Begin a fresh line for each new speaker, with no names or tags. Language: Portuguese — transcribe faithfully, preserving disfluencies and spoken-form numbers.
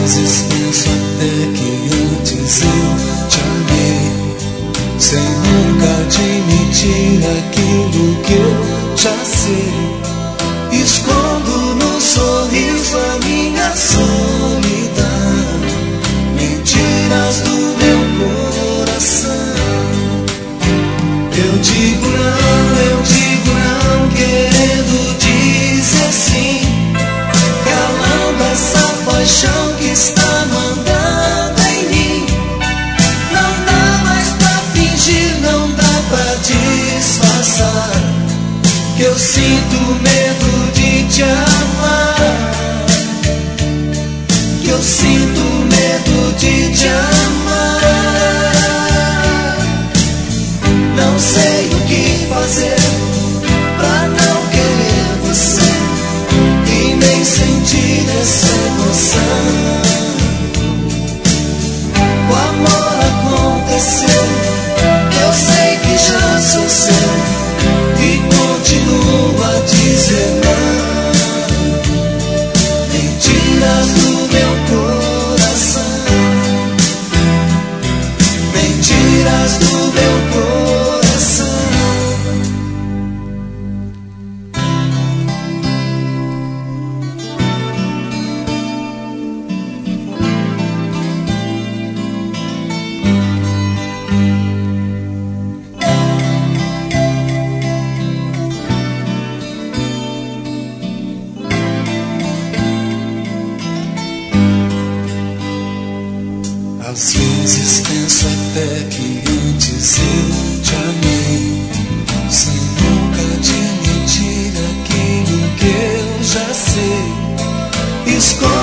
vezes penso até que antes eu te amei, sem nunca admitir aquilo que eu já sei. Escondo no sorriso a minha solidão, mentiras do meu coração. Eu digo não, eu digo não, querendo dizer sim, calando essa paixão que está mandando em mim. Não dá mais pra fingir, não dá pra disfarçar, que eu sinto medo de te amar, que eu sinto medo de te amar. Não sei o que fazer pra não querer você e nem sentir essa emoção. O amor aconteceu, eu sei que já sou seu e continuo a dizer não. Mentiras do meu coração, mentiras do meu coração. Às vezes penso até que antes eu te amei, sem nunca admitir aquilo que eu já sei. Escolho